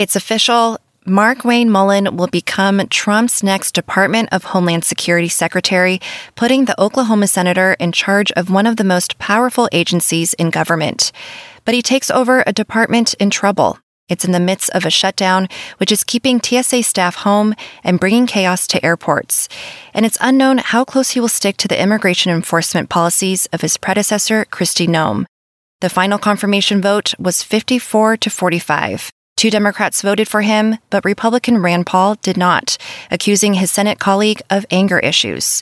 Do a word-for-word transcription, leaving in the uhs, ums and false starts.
It's official. Mark Wayne Mullen will become Trump's next Department of Homeland Security Secretary, putting the Oklahoma senator in charge of one of the most powerful agencies in government. But he takes over a department in trouble. It's in the midst of a shutdown, which is keeping T S A staff home and bringing chaos to airports. And it's unknown how close he will stick to the immigration enforcement policies of his predecessor, Kristi Noem. The final confirmation vote was fifty-four to forty-five. Two Democrats voted for him, but Republican Rand Paul did not, accusing his Senate colleague of anger issues.